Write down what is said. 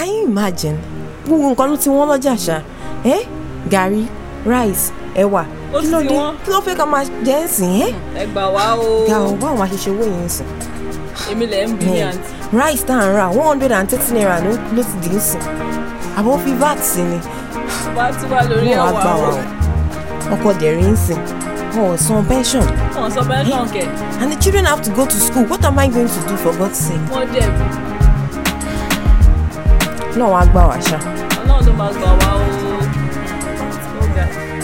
can you imagine gbogbo nǹkan ló ti wọ́n lọ́jà ṣá gàrí rice ẹ̀wà kí ló fẹ́ ká máa jẹ ń sìn ẹ gbà wá o. ga ọ báwo máa ṣe owó yẹn ń sìn. èmi lẹ̀ ń bí ní àǹtí. rice tá à ń ra 130 naira ló ti dì í sìn àbọ̀ fi vat sí ni. wá tí wá lórí àwa o. ọkọ dẹ̀rí ń sìn some pension. Some pension kẹ. And the children have to go to school. What am I going to do for God's sake? Wọ́n dẹ̀ bí. Náà wàá gbà wá ṣá. Ọlọ́run ló máa gbà wá o.